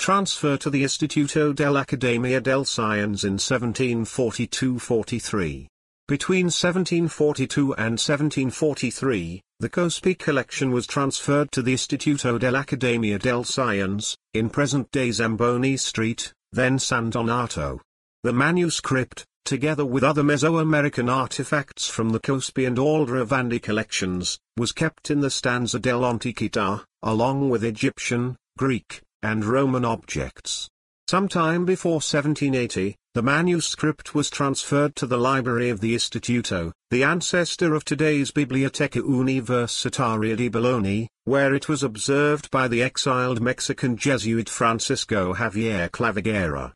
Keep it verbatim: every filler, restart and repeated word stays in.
transferred to the Istituto dell'Accademia delle Scienze in seventeen forty-two forty-three. Between seventeen forty-two and seventeen forty-three, the Cospi collection was transferred to the Istituto dell'Accademia delle Scienze, in present-day Zamboni Street, then San Donato. The manuscript, together with other Mesoamerican artifacts from the Cospi and Aldrovandi collections, was kept in the Stanza dell'Antichità, along with Egyptian, Greek, and Roman objects. Sometime before seventeen eighty, the manuscript was transferred to the library of the Istituto, the ancestor of today's Biblioteca Universitaria di Bologna, where it was observed by the exiled Mexican Jesuit Francisco Javier Clavigera.